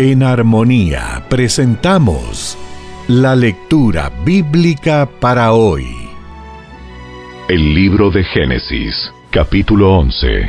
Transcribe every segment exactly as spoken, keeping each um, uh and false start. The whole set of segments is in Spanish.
En Armonía presentamos la lectura bíblica para hoy. El libro de Génesis, capítulo once.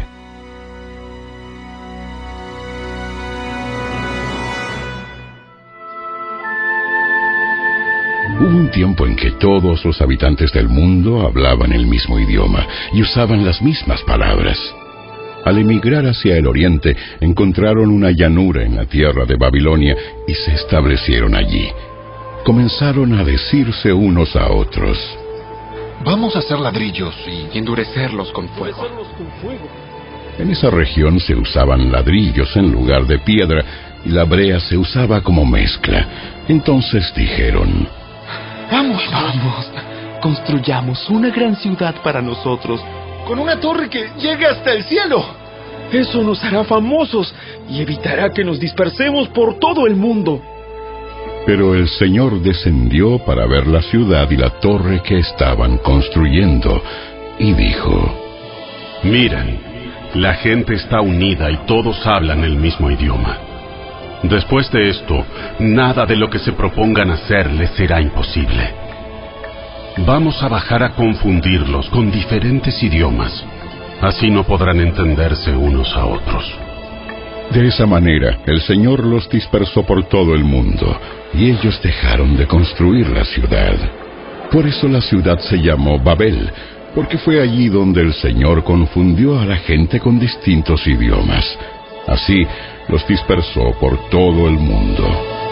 Hubo un tiempo en que todos los habitantes del mundo hablaban el mismo idioma y usaban las mismas palabras. Al emigrar hacia el oriente, encontraron una llanura en la tierra de Babilonia y se establecieron allí. Comenzaron a decirse unos a otros: vamos a hacer ladrillos y endurecerlos con fuego. En esa región se usaban ladrillos en lugar de piedra y la brea se usaba como mezcla. Entonces dijeron: Vamos, vamos, construyamos una gran ciudad para nosotros, con una torre que llegue hasta el cielo. Eso nos hará famosos y evitará que nos dispersemos por todo el mundo. Pero el Señor descendió para ver la ciudad y la torre que estaban construyendo, y dijo: Miren, la gente está unida y todos hablan el mismo idioma. Después de esto, nada de lo que se propongan hacer les será imposible. Vamos a bajar a confundirlos con diferentes idiomas. Así no podrán entenderse unos a otros. De esa manera, el Señor los dispersó por todo el mundo, y ellos dejaron de construir la ciudad. Por eso la ciudad se llamó Babel, porque fue allí donde el Señor confundió a la gente con distintos idiomas. Así, los dispersó por todo el mundo.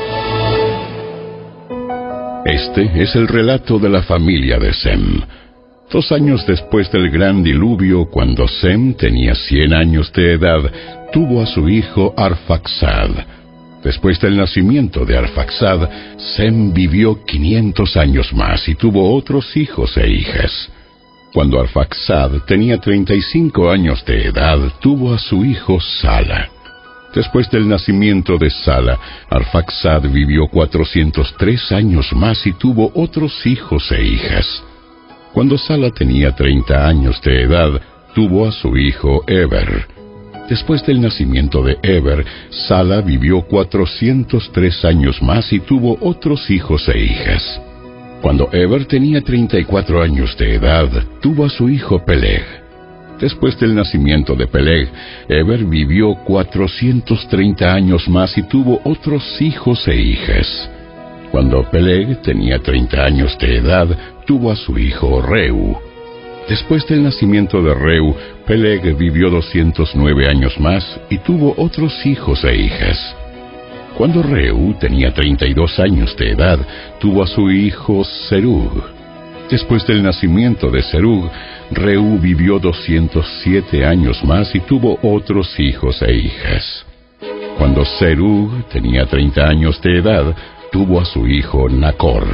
Este es el relato de la familia de Sem. Dos años después del gran diluvio, cuando Sem tenía cien años de edad, tuvo a su hijo Arfaxad. Después del nacimiento de Arfaxad, Sem vivió quinientos años más y tuvo otros hijos e hijas. Cuando Arfaxad tenía treinta y cinco años de edad, tuvo a su hijo Sala. Después del nacimiento de Sala, Arfaxad vivió cuatrocientos tres años más y tuvo otros hijos e hijas. Cuando Sala tenía treinta años de edad, tuvo a su hijo Eber. Después del nacimiento de Eber, Sala vivió cuatrocientos tres años más y tuvo otros hijos e hijas. Cuando Eber tenía treinta y cuatro años de edad, tuvo a su hijo Peleg. Después del nacimiento de Peleg, Eber vivió cuatrocientos treinta años más y tuvo otros hijos e hijas. Cuando Peleg tenía treinta años de edad, tuvo a su hijo Reu. Después del nacimiento de Reu, Peleg vivió doscientos nueve años más y tuvo otros hijos e hijas. Cuando Reu tenía treinta y dos años de edad, tuvo a su hijo Serug. Después del nacimiento de Serug, Reu vivió doscientos siete años más y tuvo otros hijos e hijas. Cuando Serug tenía treinta años de edad, tuvo a su hijo Nacor.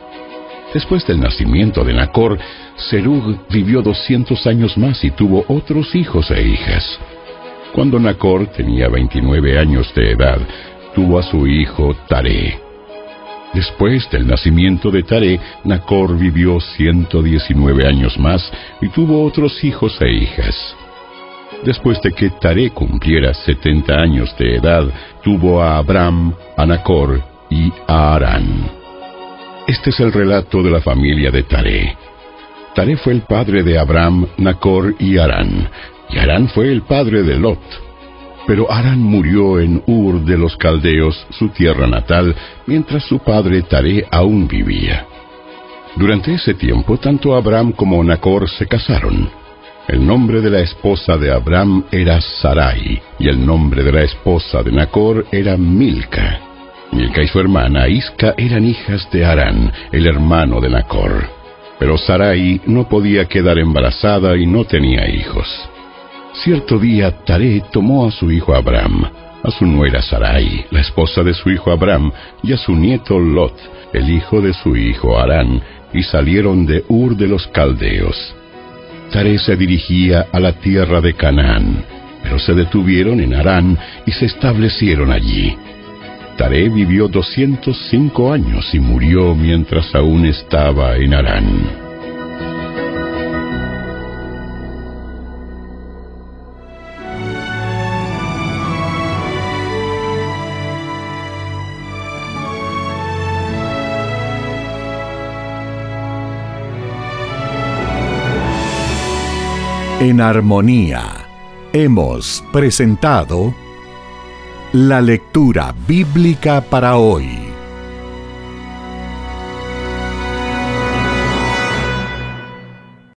Después del nacimiento de Nacor, Serug vivió doscientos años más y tuvo otros hijos e hijas. Cuando Nacor tenía veintinueve años de edad, tuvo a su hijo Taré. Después del nacimiento de Taré, Nacor vivió ciento diecinueve años más y tuvo otros hijos e hijas. Después de que Taré cumpliera setenta años de edad, tuvo a Abram, a Nacor y a Harán. Este es el relato de la familia de Taré. Taré fue el padre de Abram, Nacor y Harán, y Harán fue el padre de Lot. Pero Harán murió en Ur de los Caldeos, su tierra natal, mientras su padre Taré aún vivía. Durante ese tiempo, tanto Abram como Nacor se casaron. El nombre de la esposa de Abram era Sarai, y el nombre de la esposa de Nacor era Milca. Milca y su hermana Isca eran hijas de Harán, el hermano de Nacor. Pero Sarai no podía quedar embarazada y no tenía hijos. Cierto día, Taré tomó a su hijo Abram, a su nuera Sarai, la esposa de su hijo Abram, y a su nieto Lot, el hijo de su hijo Harán, y salieron de Ur de los Caldeos. Taré se dirigía a la tierra de Canaán, pero se detuvieron en Harán y se establecieron allí. Taré vivió doscientos cinco años y murió mientras aún estaba en Harán. En armonía, hemos presentado la lectura bíblica para hoy.